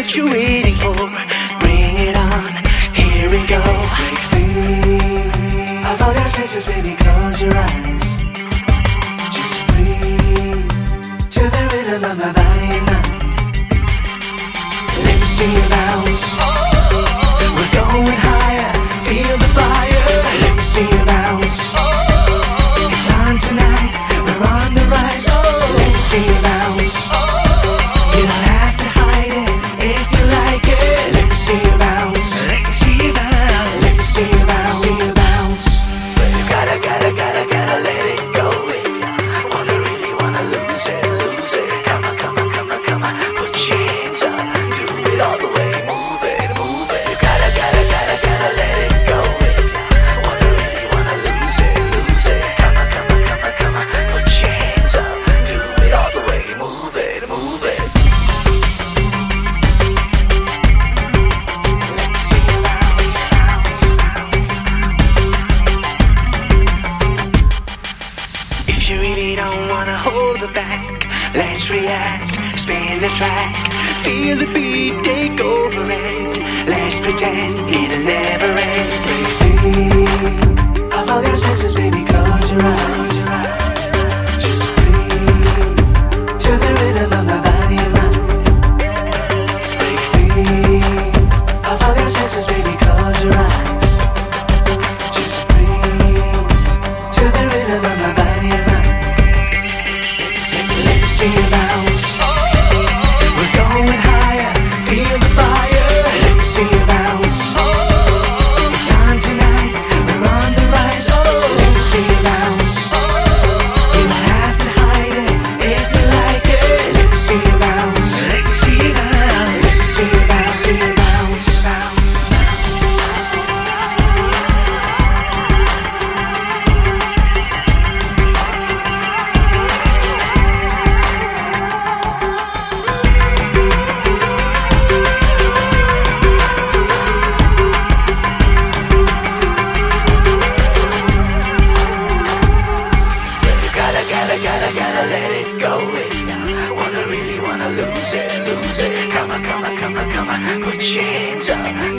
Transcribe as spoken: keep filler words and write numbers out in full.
what you're waiting for. Bring it on, here we go. Break free of all your senses, baby, close your eyes. Just breathe to the rhythm of my body and mind. Let me see you bounce. We're going higher, feel the fire. Let me see you bounce. It's on tonight, we're on the rise. Oh, let me see you bounce. You don't have to hide it if you like it. Let me see you bounce. Let me see you bounce. Let me see you bounce. See you bounce. But you gotta, gotta, gotta, gotta let it go. If you wanna, really wanna lose it, lose it. Come on, come on, come on, come on. Put your hands up, do it all the way. Move it, move it. You gotta, gotta, gotta, gotta let it go. If you wanna, really wanna lose it, lose it. Come on, come on, come on, come on. Put your hands up, do it all the way. Move it, move it. Let me see you bounce. If you really don't wanna hold it back, let's react, spin the track, feel the beat take over and let's pretend it'll never end. Break free of all your senses, baby, close your eyes. Just breathe to the rhythm of my body and mind. Break free of all your senses, baby, close your eyes. Just breathe to the rhythm of my body and mind. Let me see you bounce. We're going higher, feel the fire. Let me see you bounce. It's on tonight, we're on the rise. Oh, let me see you bounce. You don't have to hide it if you like it. Let me see you bounce. Let me see you bounce. Let me see you bounce. See you bounce. You gotta, gotta, gotta, gotta let it go. If you wanna, really wanna lose it, lose it. Come on, come on, come on, come on. Put your hands up,